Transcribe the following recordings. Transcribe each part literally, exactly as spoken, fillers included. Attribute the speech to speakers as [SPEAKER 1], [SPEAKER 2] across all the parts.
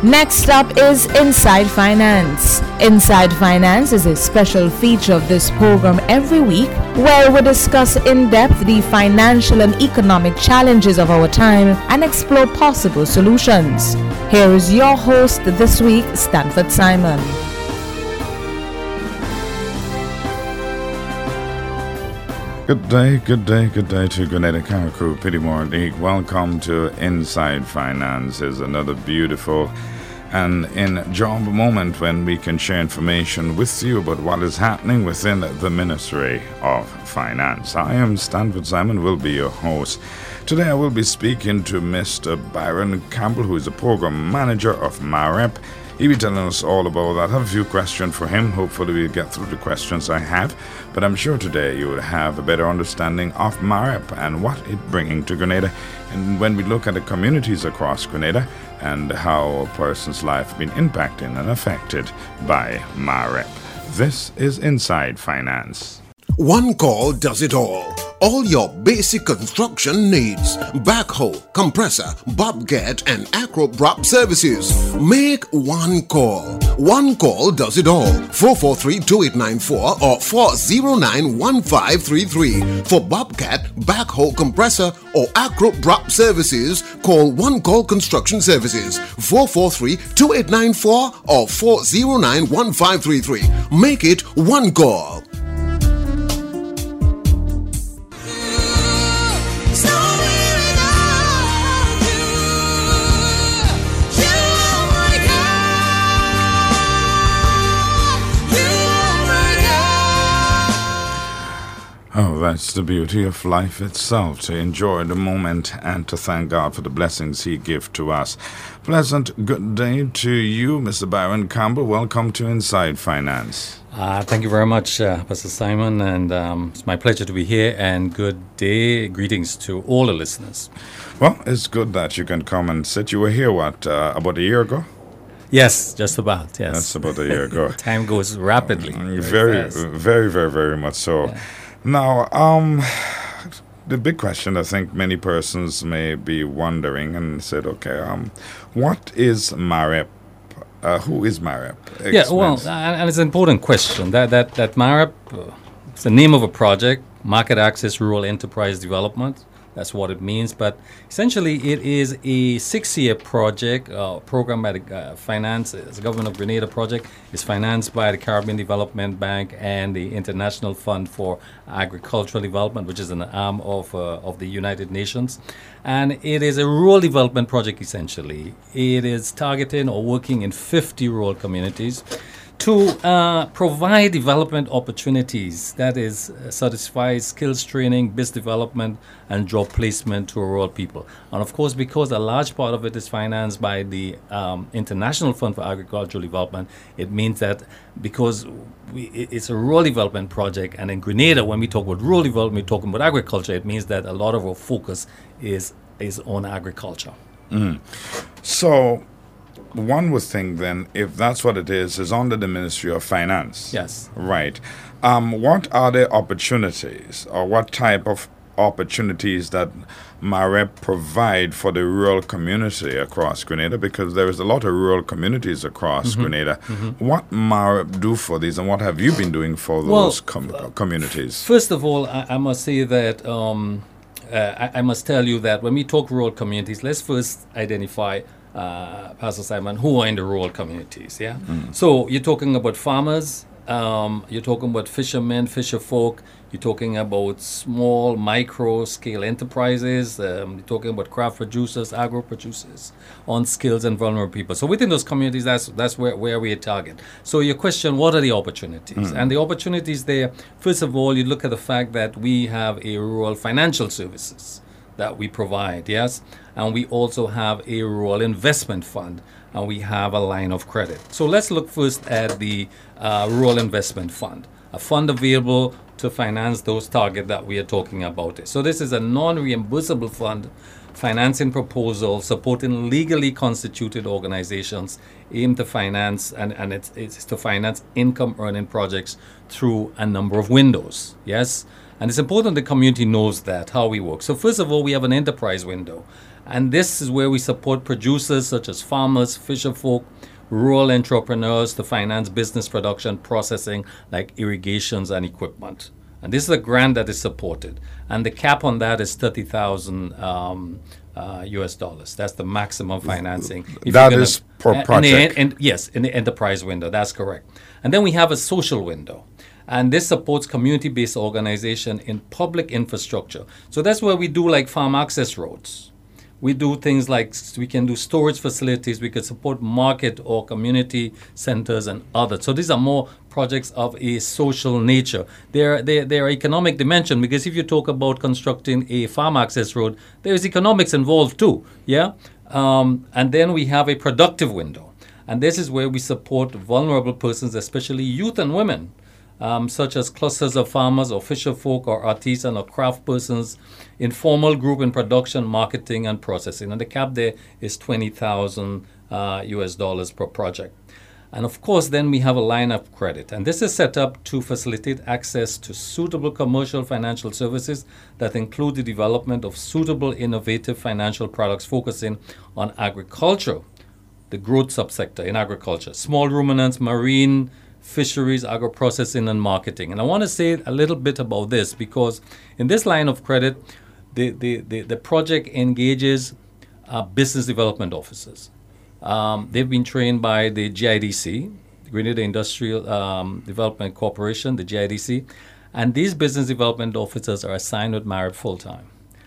[SPEAKER 1] Next up is Inside Finance. Inside Finance is a special feature of this program every week where we discuss in depth the financial and economic challenges of our time and explore possible solutions. Here is your host this week, Stanford Simon.
[SPEAKER 2] Good day, good day, good day to Grenada Karakou, Pidimore League. Welcome to Inside Finance. Is another beautiful and enjoyable moment when we can share information with you about what is happening within the Ministry of Finance. I am Stanford Simon, will be your host. Today I will be speaking to Mister Byron Campbell, who is a program manager of MAREP. He'll be telling us all about that. I have a few questions for him. Hopefully we'll get through the questions I have. But I'm sure today you will have a better understanding of MAREP and what it's bringing to Grenada. And when we look at the communities across Grenada and how a person's life has been impacted and affected by MAREP. This is Inside Finance.
[SPEAKER 3] One call does it all. All your basic construction needs. Backhoe, compressor, bobcat and acro-prop services. Make one call. One call does it all. four four three, two eight nine four or four zero nine, one five three three. For bobcat, backhoe, compressor or acro-prop services, call One Call Construction Services. four four three, two eight nine four or four zero nine, one five three three. Make it one call.
[SPEAKER 2] Oh, that's the beauty of life itself, to enjoy the moment and to thank God for the blessings He gives to us. Pleasant good day to you, Mister Byron Campbell. Welcome to Inside Finance.
[SPEAKER 4] Uh, thank you very much, uh, Pastor Simon, and um, it's my pleasure to be here, and good day. Greetings to all the listeners.
[SPEAKER 2] Well, it's good that you can come and sit. You were here, what, uh, about a year ago?
[SPEAKER 4] Yes, just about, yes.
[SPEAKER 2] That's about a year ago.
[SPEAKER 4] Time goes rapidly.
[SPEAKER 2] Very, very, very, very, very much so. Yeah. Now, um, the big question I think many persons may be wondering and said, okay, um, what is MAREP? Uh, who is MAREP? Explain.
[SPEAKER 4] Yeah, well, and it's an important question. That that that MAREP, uh, it's the name of a project, Market Access Rural Enterprise Development. That's what it means. But essentially, it is a six-year project, uh, program by the uh, finance, the Government of Grenada project. It's financed by the Caribbean Development Bank and the International Fund for Agricultural Development, which is an arm of uh, of the United Nations. And it is a rural development project, essentially. It is targeting or working in fifty rural communities to uh, provide development opportunities, that is, uh, satisfy skills training, business development, and job placement to rural people. And of course, because a large part of it is financed by the um, International Fund for Agricultural Development, it means that because we, it's a rural development project, and in Grenada, when we talk about rural development, we're talking about agriculture, it means that a lot of our focus is, is on agriculture.
[SPEAKER 2] Mm. So, one would think then, if that's what it is, is under the Ministry of Finance.
[SPEAKER 4] Yes.
[SPEAKER 2] Right. Um, what are the opportunities, or what type of opportunities that MAREP provide for the rural community across Grenada? Because there is a lot of rural communities across mm-hmm. Grenada. Mm-hmm. What MAREP do for these, and what have you been doing for those
[SPEAKER 4] well,
[SPEAKER 2] com- uh, communities?
[SPEAKER 4] First of all, I, I must say that um, uh, I, I must tell you that when we talk rural communities, let's first identify Uh, Pastor Simon, who are in the rural communities, yeah? Mm. So you're talking about farmers, um, you're talking about fishermen, fisher folk, you're talking about small, micro-scale enterprises, um, you're talking about craft producers, agro-producers, on-skills and vulnerable people. So within those communities, that's that's where, where we target. So your question, what are the opportunities? Mm. And the opportunities there, first of all, you look at the fact that we have a rural financial services that we provide, yes? And we also have a rural investment fund, and we have a line of credit. So let's look first at the uh, rural investment fund, a fund available to finance those targets that we are talking about. So this is a non-reimbursable fund financing proposals supporting legally constituted organizations aimed to finance, and, and it's, it's to finance income earning projects through a number of windows, yes? And it's important the community knows that, how we work. So first of all, we have an enterprise window. And this is where we support producers such as farmers, fisherfolk, rural entrepreneurs to finance business production processing like irrigations and equipment. And this is a grant that is supported. And the cap on that is thirty thousand um, uh, U S dollars. That's the maximum financing. If
[SPEAKER 2] That
[SPEAKER 4] gonna,
[SPEAKER 2] is per
[SPEAKER 4] and
[SPEAKER 2] project.
[SPEAKER 4] the, and, yes, in the enterprise window. That's correct. And then we have a social window. And this supports community-based organization in public infrastructure. So that's where we do like farm access roads. We do things like we can do storage facilities. We could support market or community centers and others. So these are more projects of a social nature. They're, they're, they're economic dimension, because if you talk about constructing a farm access road, there's economics involved too. Yeah. Um, and then we have a productive window. And this is where we support vulnerable persons, especially youth and women. Um, such as clusters of farmers or fisherfolk or artisan or craft persons, informal group in production, marketing, and processing. And the cap there is twenty thousand uh, U S dollars per project. And of course, then we have a line of credit. And this is set up to facilitate access to suitable commercial financial services that include the development of suitable innovative financial products focusing on agriculture, the growth subsector in agriculture, small ruminants, marine, fisheries, agro-processing, and marketing. And I want to say a little bit about this, because in this line of credit, the, the, the, the project engages uh, business development officers. Um, they've been trained by the G I D C, Grenada Industrial um, Development Corporation, the G I D C, and these business development officers are assigned with Marab full-time.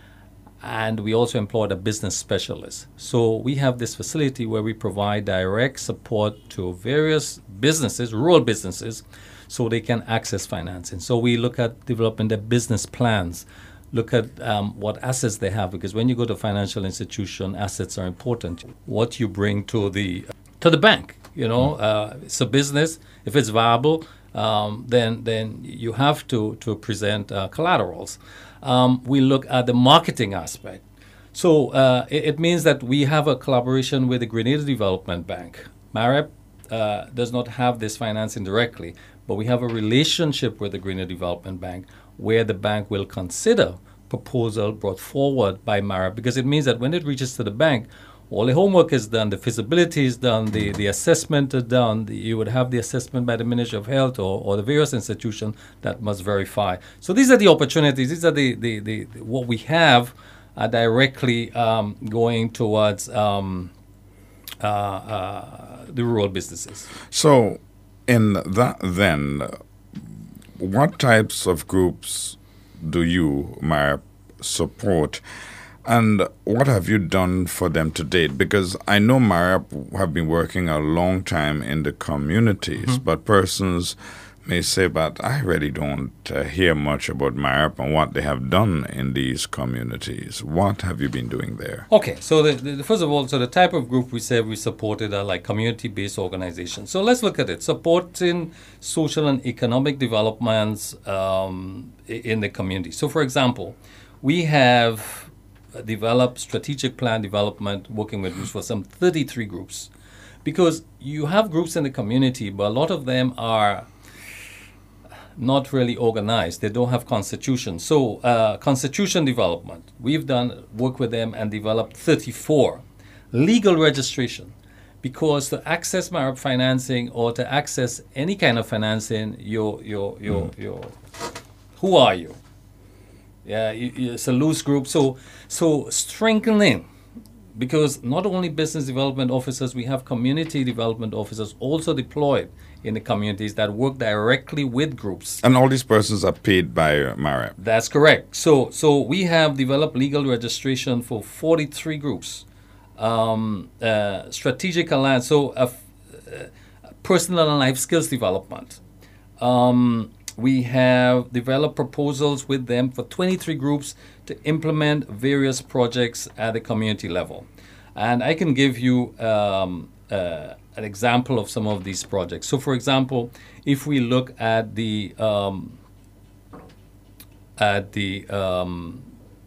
[SPEAKER 4] And we also employed a business specialist. So we have this facility where we provide direct support to various businesses, rural businesses, so they can access financing. So we look at developing their business plans, look at um, what assets they have, because when you go to a financial institution, assets are important. What you bring to the to the bank, you know, uh, it's a business. If it's viable, um, then then you have to to present uh, collaterals. Um, we look at the marketing aspect. So uh, it, it means that we have a collaboration with the Grenada Development Bank. Marab uh, does not have this financing directly, but we have a relationship with the Grenada Development Bank where the bank will consider proposal brought forward by Marab, because it means that when it reaches to the bank, all the homework is done, the feasibility is done, the, the assessment is done. The, you would have the assessment by the Ministry of Health or, or the various institutions that must verify. So these are the opportunities. These are the, the, the, the what we have uh, directly um, going towards um, uh, uh, the rural businesses.
[SPEAKER 2] So in that then, what types of groups do you, Marab, support? And what have you done for them to date? Because I know Marab have been working a long time in the communities, mm-hmm. but persons may say, but I really don't uh, hear much about Marab and what they have done in these communities. What have you been doing there?
[SPEAKER 4] Okay, so the, the, first of all, so the type of group we said we supported are like community-based organizations. So let's look at it. Supporting social and economic developments um, in the community. So for example, we have develop strategic plan development working with groups for some thirty-three groups, because you have groups in the community, but a lot of them are not really organized. They don't have constitution. So uh, constitution development, we've done work with them and developed thirty-four. Legal registration, because to access Marab financing or to access any kind of financing, you're, you're, you're, mm. you're, who are you? Yeah, it's a loose group. So, so strengthening, because not only business development officers, we have community development officers also deployed in the communities that work directly with groups.
[SPEAKER 2] And all these persons are paid by Marab.
[SPEAKER 4] That's correct. So, so we have developed legal registration for forty-three groups. Um, uh, strategic alliance, so uh, uh, personal and life skills development. Um, We have developed proposals with them for twenty-three groups to implement various projects at the community level. And I can give you um, uh, an example of some of these projects. So, for example, if we look at the um, at the um,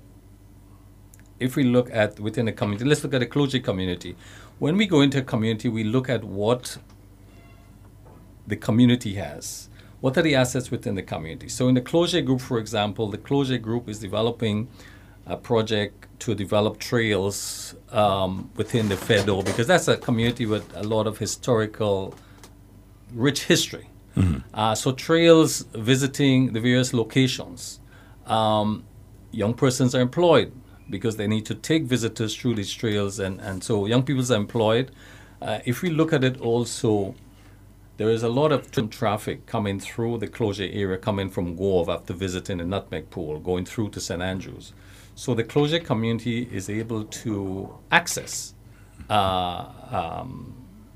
[SPEAKER 4] if we look at within the community, let's look at the clergy community. When we go into a community, we look at what the community has. What are the assets within the community? So in the closure group, for example, the closure group is developing a project to develop trails um, within the Fedo, because that's a community with a lot of historical, rich history. Mm-hmm. Uh, so trails visiting the various locations. Um, young persons are employed because they need to take visitors through these trails, and, and so young people are employed. Uh, if we look at it also, there is a lot of traffic coming through the Clogé area, coming from Gove after visiting the Nutmeg Pool, going through to Saint Andrews. So the Clogé community is able to access uh, um,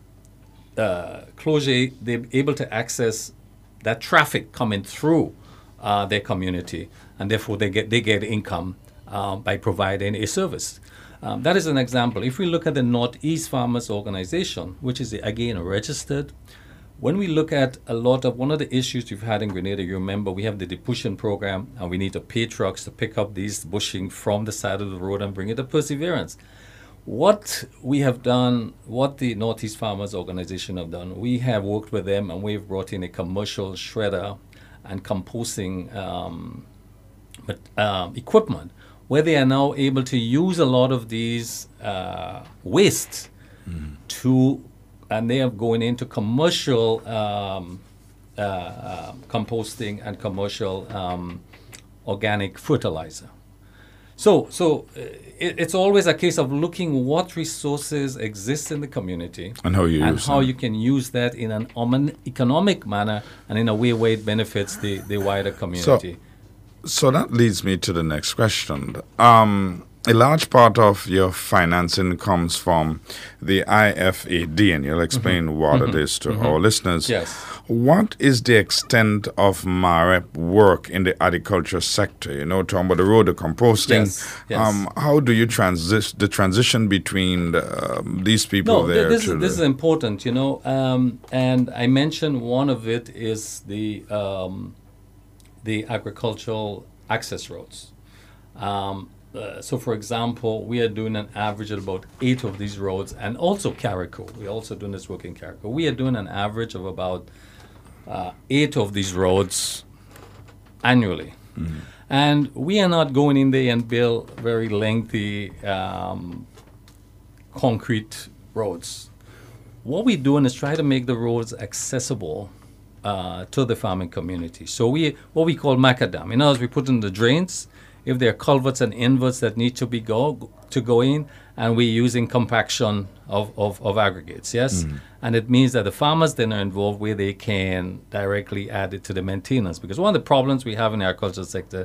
[SPEAKER 4] uh, Clogé, they're able to access that traffic coming through uh, their community, and therefore they get they get income uh, by providing a service. Um, that is an example. If we look at the Northeast Farmers Organization, which is again registered, when we look at a lot of, one of the issues we've had in Grenada, you remember we have the depushing program, and we need to pay trucks to pick up these bushing from the side of the road and bring it to Perseverance. What we have done, what the Northeast Farmers Organization have done, we have worked with them, and we've brought in a commercial shredder and composting um, but, um, equipment, where they are now able to use a lot of these uh, wastes mm. to, and they are going into commercial um, uh, uh, composting and commercial um, organic fertilizer. So, so uh, it, it's always a case of looking what resources exist in the community
[SPEAKER 2] and how you
[SPEAKER 4] and
[SPEAKER 2] use
[SPEAKER 4] how
[SPEAKER 2] them.
[SPEAKER 4] you can use that in an um, economic manner and in a way where it benefits the, the wider community.
[SPEAKER 2] So, so that leads me to the next question. Um, a large part of your financing comes from the I F A D, and you'll explain mm-hmm. what mm-hmm. it is to mm-hmm. our listeners.
[SPEAKER 4] Yes.
[SPEAKER 2] What is the extent of MAREP work in the agriculture sector? You know, talking about the road, the composting.
[SPEAKER 4] Yes. Yes.
[SPEAKER 2] Um, how do you transition the transition between the, um, these people
[SPEAKER 4] no,
[SPEAKER 2] there?
[SPEAKER 4] this,
[SPEAKER 2] to
[SPEAKER 4] is, this
[SPEAKER 2] the
[SPEAKER 4] is important, you know. Um, and I mentioned one of it is the um, the agricultural access roads. Um, Uh, so, for example, we are doing an average of about eight of these roads, and also Carrico. We're also doing this work in Carrico. We are doing an average of about uh, eight of these roads annually. Mm-hmm. And we are not going in there and build very lengthy um, concrete roads. What we're doing is try to make the roads accessible uh, to the farming community. So we, what we call macadam. In other words, we put in the drains. If there are culverts and inverts that need to be go to go in, and we're using compaction of, of, of aggregates, yes? Mm. And it means that the farmers then are involved where they can directly add it to the maintenance. Because one of the problems we have in the agricultural sector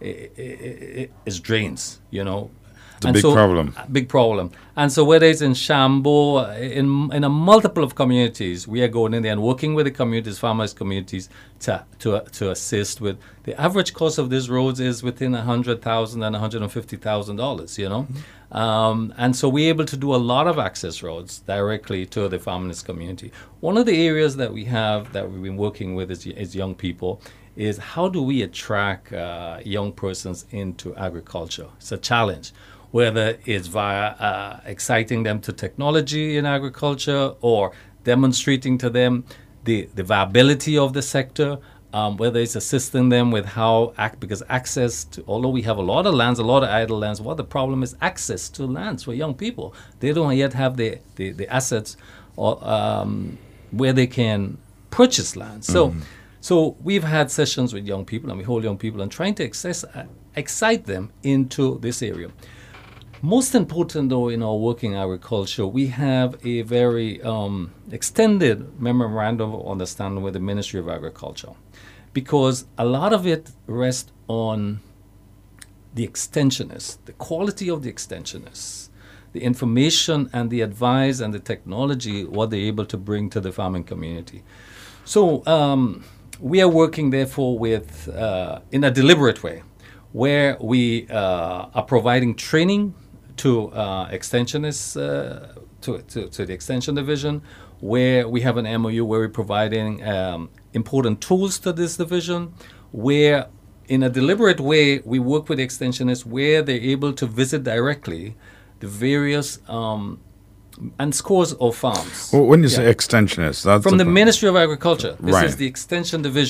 [SPEAKER 4] is drains, you know.
[SPEAKER 2] It's a big
[SPEAKER 4] so,
[SPEAKER 2] problem.
[SPEAKER 4] Big problem. And so whether it's in Shambo, in in a multiple of communities, we are going in there and working with the communities, farmers communities, to to to assist with. The average cost of these roads is within one hundred thousand dollars and one hundred fifty thousand dollars, you know. Mm-hmm. Um, and so we're able to do a lot of access roads directly to the farmers community. One of the areas that we have that we've been working with is, is young people is how do we attract uh, young persons into agriculture? It's a challenge. Whether it's via uh, exciting them to technology in agriculture or demonstrating to them the, the viability of the sector, um, whether it's assisting them with how, act, because access to, although we have a lot of lands, a lot of idle lands, what the problem is access to lands for young people. They don't yet have the, the, the assets or, um, where they can purchase land. So, mm-hmm. so we've had sessions with young people, and we hold young people and trying to access, uh, excite them into this area. Most important, though, in our work in agriculture, we have a very um, extended memorandum of understanding with the Ministry of Agriculture, because a lot of it rests on the extensionists, the quality of the extensionists, the information and the advice and the technology, what they're able to bring to the farming community. So um, we are working, therefore, with uh, in a deliberate way, where we uh, are providing training to uh, extensionists, uh, to, to, to the extension division, where we have an M O U where we're providing um, important tools to this division, where in a deliberate way we work with extensionists where they're able to visit directly the various um, and scores of farms.
[SPEAKER 2] Well, when you
[SPEAKER 4] yeah.
[SPEAKER 2] say extensionists, that's
[SPEAKER 4] from the Ministry of Agriculture. This
[SPEAKER 2] right.
[SPEAKER 4] is the extension division.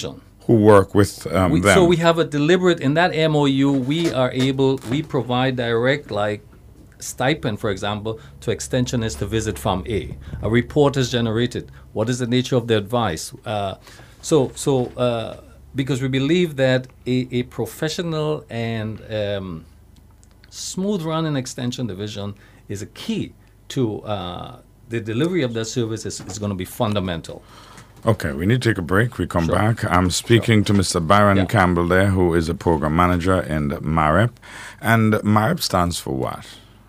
[SPEAKER 2] who work with um,
[SPEAKER 4] we,
[SPEAKER 2] them.
[SPEAKER 4] So we have a deliberate, in that M O U, we are able, we provide direct, like, stipend, for example, to extensionists to visit Farm A. A report is generated. What is the nature of the advice? Uh, so, so uh, because we believe that a, a professional and um, smooth-running extension division is a key to uh, the delivery of that service is, is going to be fundamental.
[SPEAKER 2] Okay, we need to take a break. We come
[SPEAKER 4] Sure.
[SPEAKER 2] back. I'm speaking to Mister Byron
[SPEAKER 4] Yeah.
[SPEAKER 2] Campbell there, who is a program manager in MAREP. And MAREP stands for what?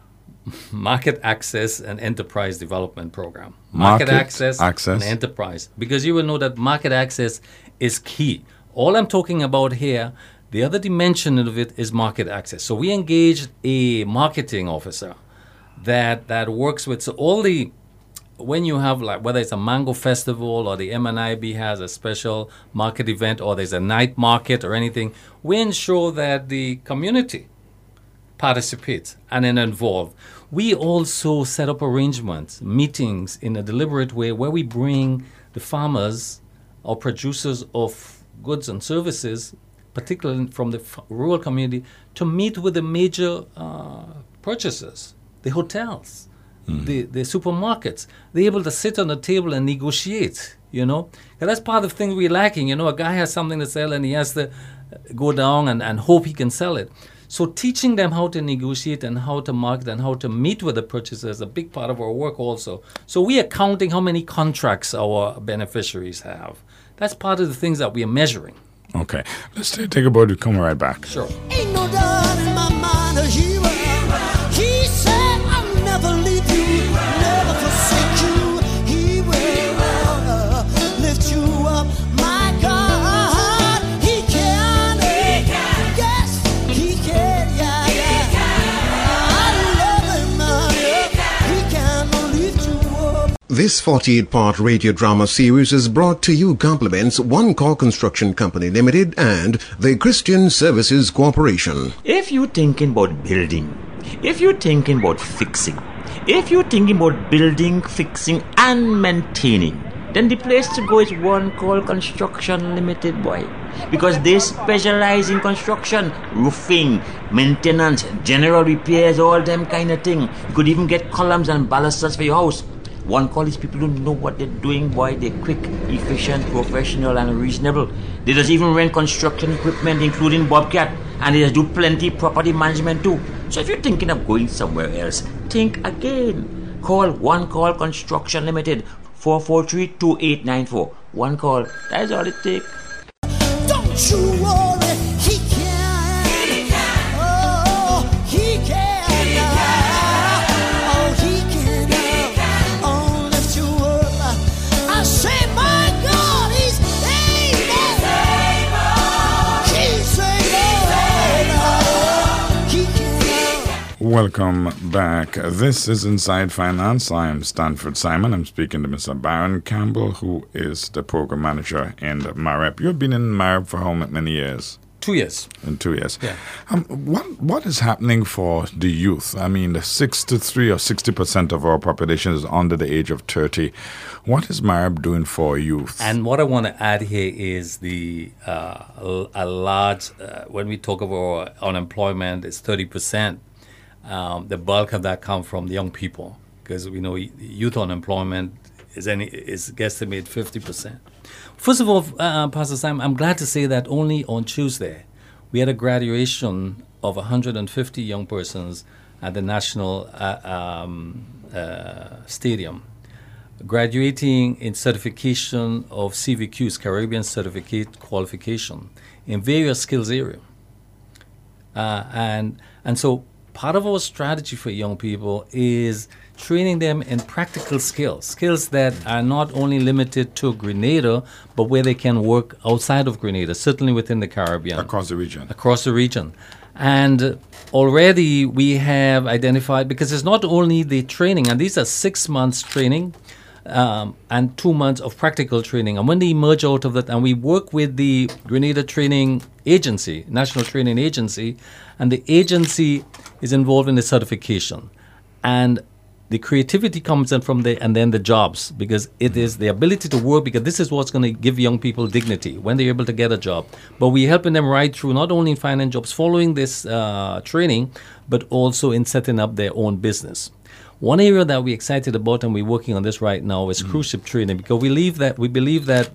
[SPEAKER 4] Market Access and Enterprise Development Program.
[SPEAKER 2] Market
[SPEAKER 4] Access,
[SPEAKER 2] access.
[SPEAKER 4] and Enterprise. Because you will know that market access is key. All I'm talking about here, the other dimension of it is market access. So we engaged a marketing officer that that works with, so all the, when you have, like, whether it's a mango festival or the M N I B has a special market event or there's a night market or anything, we ensure that the community participates and then involved. We also set up arrangements, meetings in a deliberate way where we bring the farmers or producers of goods and services, particularly from the f- rural community, to meet with the major uh, purchasers, the hotels, the, the supermarkets. They're able to sit on the table and negotiate, you know. 'Cause that's part of the thing we're lacking. You know, a guy has something to sell and he has to go down and, and hope he can sell it. So teaching them how to negotiate and how to market and how to meet with the purchasers is a big part of our work also. So we are counting how many contracts our beneficiaries have. That's part of the things that we are measuring.
[SPEAKER 2] Okay, let's take, take a break. We'll come right back.
[SPEAKER 4] Sure.
[SPEAKER 5] Ain't no doubt in my mind that he will. He said, I'll never leave you, never forsake you. He will uh, lift you up, my God. He can. He can. Yes, he can. Yeah, yeah. I love him, man. He can lift you up.
[SPEAKER 3] This forty-eight part radio drama series is brought to you compliments One Call Construction Company Limited and the Christian Services Corporation.
[SPEAKER 6] If you're thinking about building, if you're thinking about fixing, if you're thinking about building, fixing, and maintaining, then the place to go is One Call Construction Limited, boy. Because they specialize in construction, roofing, maintenance, general repairs, all them kind of thing. You could even get columns and balusters for your house. One Call is people who know what they're doing, boy. They're quick, efficient, professional, and reasonable. They just even rent construction equipment, including Bobcat, and they just do plenty property management too. So if you're thinking of going somewhere else, think again. Call One Call Construction Limited, four four three, two eight nine four. One Call, that's all it takes.
[SPEAKER 5] Don't you worry, he can. He can. Oh, he can. Oh, he can. He can. Oh, lift you up. I say, my God, he's able. He's able. He can.
[SPEAKER 2] Welcome back. This is Inside Finance. I am Stanford Simon. I'm speaking to Mister Byron Campbell, who is the program manager in MAREP. You've been in MAREP for how many years?
[SPEAKER 4] Two years.
[SPEAKER 2] In two years.
[SPEAKER 4] Yeah.
[SPEAKER 2] Um, what what is happening for the youth? I mean, the sixty-three or sixty percent of our population is under the age of thirty. What is MAREP doing for youth?
[SPEAKER 4] And what I want to add here is the uh, a a large, uh, when we talk about unemployment, it's thirty percent. Um, the bulk of that comes from the young people, because we know youth unemployment is any is guesstimated fifty percent. First of all, uh, Pastor Sam, I'm glad to say that only on Tuesday we had a graduation of one hundred fifty young persons at the National uh, um, uh, Stadium, graduating in certification of C V Qs, Caribbean Certificate Qualification, in various skills areas. Uh, and and so part of our strategy for young people is training them in practical skills, skills that are not only limited to Grenada, but where they can work outside of Grenada, certainly within the Caribbean.
[SPEAKER 2] Across the region.
[SPEAKER 4] Across the region. And already we have identified, because it's not only the training, and these are six months training um, and two months of practical training. And when they emerge out of that, and we work with the Grenada Training Agency, National Training Agency, and the agency is involved in the certification. And the creativity comes in from the, and then the jobs, because it is the ability to work, because this is what's going to give young people dignity when they're able to get a job. But we're helping them right through, not only in finding jobs, following this uh, training, but also in setting up their own business. One area that we're excited about, and we're working on this right now, is mm. cruise ship training, because we believe that we believe that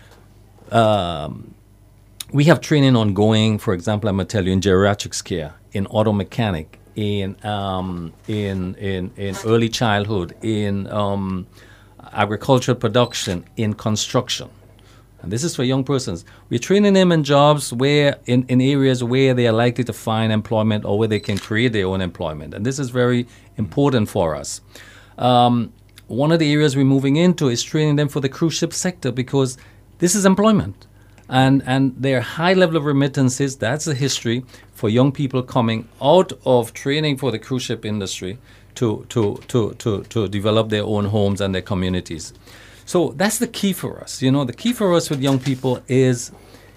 [SPEAKER 4] um, we have training ongoing. For example, I'm going to tell you, in geriatrics care, in auto mechanic, in um, in in in early childhood, in um, agricultural production, in construction. And this is for young persons. We're training them in jobs where, in, in areas where they are likely to find employment or where they can create their own employment. And this is very important for us. Um, one of the areas we're moving into is training them for the cruise ship sector, because this is employment. And and their high level of remittances, that's the history for young people coming out of training for the cruise ship industry to to to to, to develop their own homes and their communities. So that's the key for us. You know, the key for us with young people is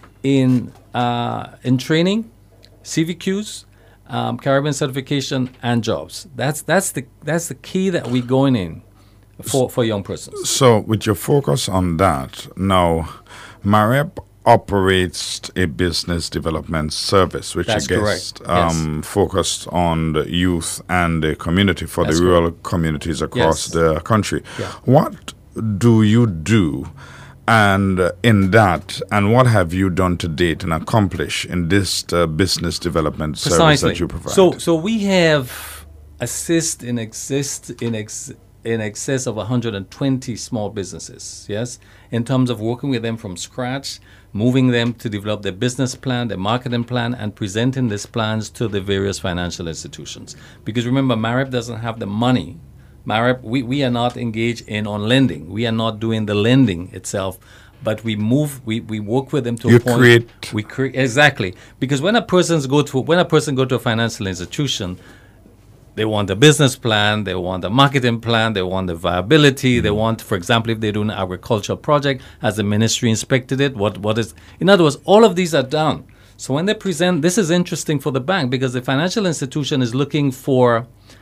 [SPEAKER 4] in uh, in training, C V Qs, um, Caribbean certification, and jobs. That's that's the that's the key that we're going in for for young persons.
[SPEAKER 2] So with your focus on that, now Marep operates a business development service, which
[SPEAKER 4] That's
[SPEAKER 2] I guess
[SPEAKER 4] correct.
[SPEAKER 2] um,
[SPEAKER 4] Yes.
[SPEAKER 2] focused on the youth and the community for
[SPEAKER 4] That's
[SPEAKER 2] the rural
[SPEAKER 4] correct.
[SPEAKER 2] communities across
[SPEAKER 4] Yes.
[SPEAKER 2] the country.
[SPEAKER 4] Yeah.
[SPEAKER 2] What do you do, and uh, in that, and what have you done to date and accomplish in this uh, business development service
[SPEAKER 4] Precisely.
[SPEAKER 2] that you provide?
[SPEAKER 4] So so we have assist in exist in ex, in excess of one hundred twenty small businesses. Yes, in terms of working with them from scratch, moving them to develop their business plan, their marketing plan, and presenting these plans to the various financial institutions. Because remember, Marep doesn't have the money. Marep, we, we are not engaged in on lending. We are not doing the lending itself, but we move, we, we work with them to
[SPEAKER 2] You
[SPEAKER 4] a point.
[SPEAKER 2] create-
[SPEAKER 4] We create exactly, because when a person's go to when a person go to a financial institution, they want a business plan, they want a marketing plan, they want the viability, they want, for example, if they do an agricultural project, has the ministry inspected it? What what is? In other words, all of these are done. So when they present, this is interesting for the bank, because the financial institution is looking for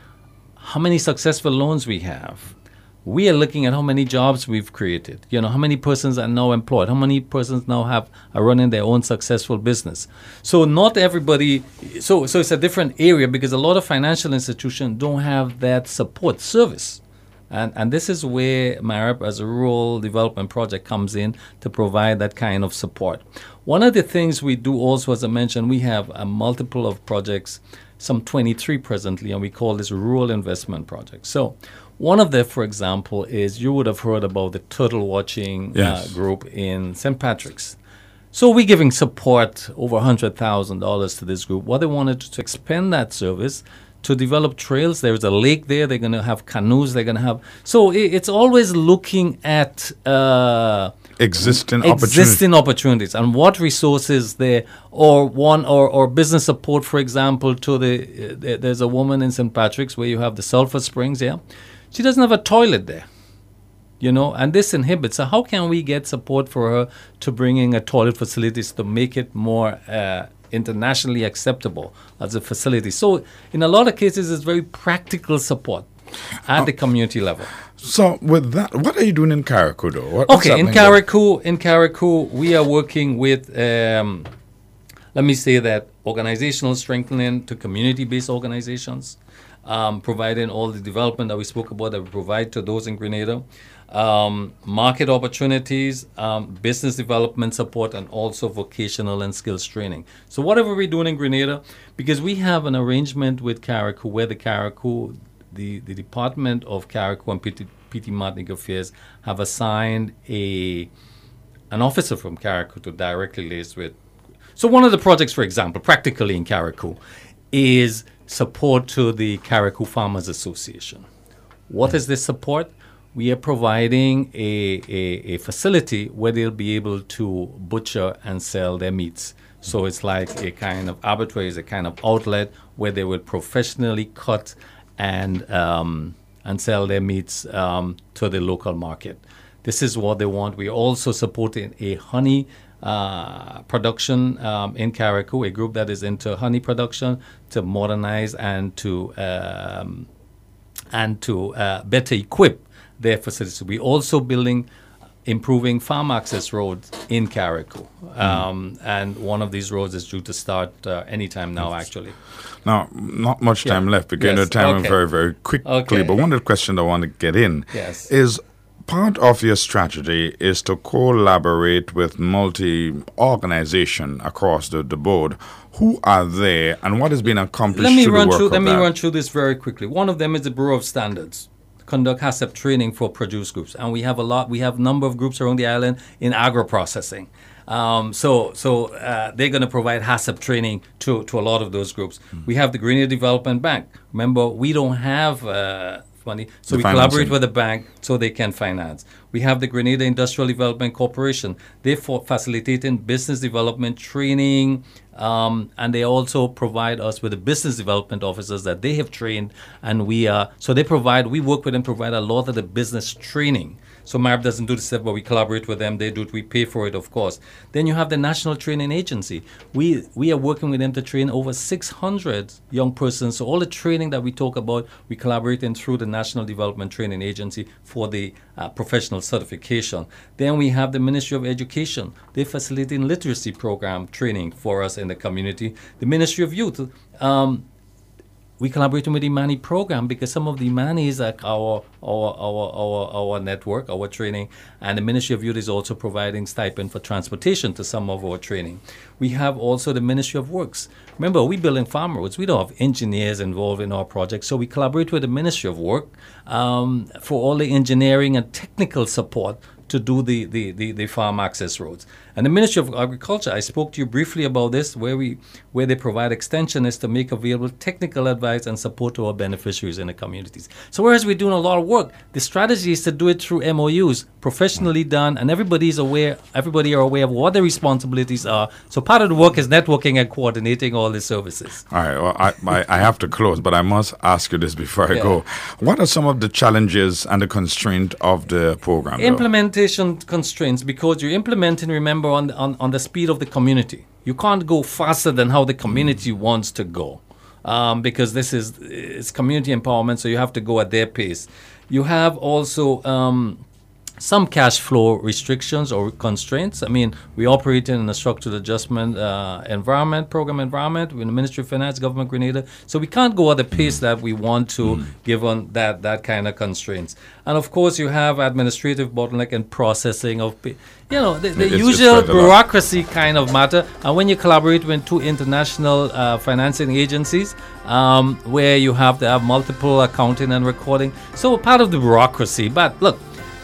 [SPEAKER 4] how many successful loans we have. We are looking at how many jobs we've created. You know, how many persons are now employed, how many persons now have are running their own successful business. So not everybody. So so it's a different area, because a lot of financial institutions don't have that support service, and and this is where Marep, as a rural development project, comes in to provide that kind of support. One of the things we do also, as I mentioned, we have a multiple of projects, some twenty-three presently, and we call this rural investment project. So one of them, for example, is you would have heard about the turtle watching
[SPEAKER 2] Yes.
[SPEAKER 4] uh, group in Saint Patrick's. So we're giving support over one hundred thousand dollars to this group. What they wanted to expand that service to develop trails. There's a lake there. They're going to have canoes. They're going to have. So it, it's always looking at uh,
[SPEAKER 2] existing opportunities.
[SPEAKER 4] existing opportunities and what resources there, or one or, or business support. For example, to the uh, there- there's a woman in Saint Patrick's where you have the Sulphur Springs. Yeah, she doesn't have a toilet there. You know, and this inhibits. So how can we get support for her to bring in a toilet facilities to make it more uh, internationally acceptable as a facility? So in a lot of cases, it's very practical support at the community level.
[SPEAKER 2] So with that, what are you doing in Carriacou, though? What, what's
[SPEAKER 4] Okay, in
[SPEAKER 2] happening there?
[SPEAKER 4] Carriacou, in Carriacou, we are working with, um, let me say that, organizational strengthening to community-based organizations, um, providing all the development that we spoke about that we provide to those in Grenada, um, market opportunities, um, business development support, and also vocational and skills training. So whatever we're doing in Grenada, because we have an arrangement with Carriacou where the Carriacou, the, the Department of Carriacou and P T, P T Martinique Affairs have assigned a an officer from Carriacou to directly liaise with. So one of the projects, for example, practically in Carriacou, is support to the Carriacou Farmers Association. What is this support? We are providing a, a, a facility where they'll be able to butcher and sell their meats. So it's like a kind of arbitrary, is a kind of outlet where they will professionally cut and um, and sell their meats um, to the local market. This is what they want. We're also supporting a honey uh, production um, in Carriacou, a group that is into honey production to modernize and to um, and to uh, better equip their facilities. We're also building, improving farm access roads in Carriacou. Um, and one of these roads is due to start uh, anytime now, actually.
[SPEAKER 2] Now, not much time
[SPEAKER 4] Yeah.
[SPEAKER 2] left. We're going
[SPEAKER 4] Yes.
[SPEAKER 2] to time
[SPEAKER 4] Okay.
[SPEAKER 2] very, very quickly.
[SPEAKER 4] Okay.
[SPEAKER 2] But one of the questions I want to get in
[SPEAKER 4] Yes.
[SPEAKER 2] is part of your strategy is to collaborate with multi-organization across the, the board. Who are they and what has been accomplished
[SPEAKER 4] Let me
[SPEAKER 2] through
[SPEAKER 4] run
[SPEAKER 2] the work
[SPEAKER 4] through.
[SPEAKER 2] of
[SPEAKER 4] Let me
[SPEAKER 2] that?
[SPEAKER 4] run through this very quickly. One of them is the Bureau of Standards, conduct HACCP training for produce groups, and we have a lot. We have a number of groups around the island in agro processing. Um, so, so uh, they're going to provide HACCP training to to a lot of those groups.
[SPEAKER 2] Mm.
[SPEAKER 4] We have the Grenada Development Bank. Remember, we don't have uh, money, so
[SPEAKER 2] The
[SPEAKER 4] we
[SPEAKER 2] financing.
[SPEAKER 4] collaborate with the bank so they can finance. We have the Grenada Industrial Development Corporation. They're for facilitating business development training, um, and they also provide us with the business development officers that they have trained, and we are so they provide. We work with them, provide a lot of the business training. So M A R E P doesn't do the stuff, but we collaborate with them. They do it. We pay for it, of course. Then you have the National Training Agency. We we are working with them to train over six hundred young persons. So all the training that we talk about, we collaborate in through the National Development Training Agency for the uh, professional certification. Then we have the Ministry of Education. They facilitate literacy program training for us in the community. The Ministry of Youth. Um, We collaborate with the Imani program because some of the Imani is like our our, our our our network, our training, and the Ministry of Youth is also providing stipend for transportation to some of our training. We have also the Ministry of Works. Remember, we're building farm roads. We don't have engineers involved in our projects, so we collaborate with the Ministry of Work um, for all the engineering and technical support to do the, the, the, the farm access roads. And the Ministry of Agriculture, I spoke to you briefly about this, where we where they provide extension is to make available technical advice and support to our beneficiaries in the communities. So whereas we're doing a lot of work, the strategy is to do it through M O Us, professionally done, and everybody's aware, everybody are aware of what their responsibilities are. So part of the work is networking and coordinating all the services.
[SPEAKER 2] All right, well, I, I, I have to close, but I must ask you this before I
[SPEAKER 4] Yeah.
[SPEAKER 2] go. What are some of the challenges and the constraint of the program? though?
[SPEAKER 4] Implementation constraints, because you're implementing, remember, on, on, on the speed of the community. You can't go faster than how the community wants to go, um, because this is it's community empowerment, so you have to go at their pace. You have also um, some cash flow restrictions or constraints. I mean, we operate in a structured adjustment uh, environment, program environment, with the Ministry of Finance, Government Grenada. So we can't go at the pace that we want to,
[SPEAKER 2] Mm.
[SPEAKER 4] given that, that kind of constraints. And of course, you have administrative bottleneck and processing of, pa- you know, the, the
[SPEAKER 2] It's- it's
[SPEAKER 4] usual
[SPEAKER 2] quite a lot.
[SPEAKER 4] bureaucracy kind of matter. And when you collaborate with two international uh, financing agencies, um, where you have to have multiple accounting and recording, so part of the bureaucracy. But look,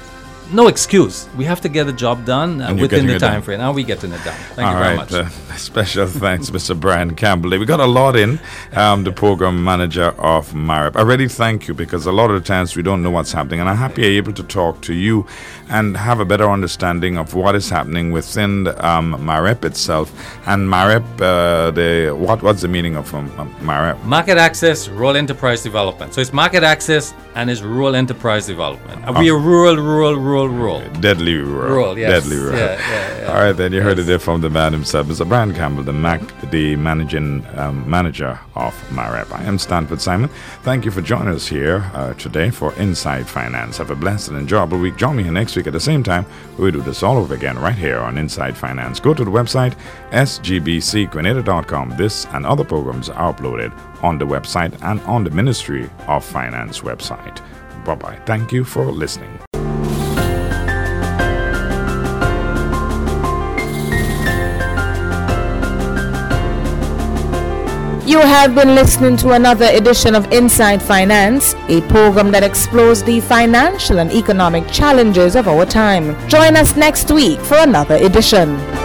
[SPEAKER 4] no excuse. We have to get the job done uh,
[SPEAKER 2] And you're
[SPEAKER 4] within
[SPEAKER 2] getting
[SPEAKER 4] the
[SPEAKER 2] it done.
[SPEAKER 4] time frame. And we're getting it done. Thank
[SPEAKER 2] All
[SPEAKER 4] you very
[SPEAKER 2] right,
[SPEAKER 4] much.
[SPEAKER 2] uh, special thanks, Mister Brian Campbell. We got a lot in, um, the program manager of M A R E P. I really thank you, because a lot of the times we don't know what's happening, and I'm happy you're able to talk to you and have a better understanding of what is happening within the, um, M A R E P itself. And M A R E P, uh, the what what's the meaning of um, um, M A R E P?
[SPEAKER 4] Market access, rural enterprise development. So it's market access and it's rural enterprise development. And we are rural, rural, rural, rural.
[SPEAKER 2] Deadly rural.
[SPEAKER 4] Rural, yes.
[SPEAKER 2] Deadly rural.
[SPEAKER 4] Yeah, yeah, yeah.
[SPEAKER 2] All right, then you heard it there from the man himself, Mister Brian Campbell, the Mac, the managing um, manager of M A R E P. I am Stanford Simon. Thank you for joining us here uh, today for Inside Finance. Have a blessed and enjoyable week. Join me here next week at the same time. We do this all over again right here on Inside Finance. Go to the website s g b c grenada dot com. This and other programs are uploaded on the website and on the Ministry of Finance website. Bye-bye. Thank you for listening.
[SPEAKER 1] You have been listening to another edition of Inside Finance, a program that explores the financial and economic challenges of our time. Join us next week for another edition.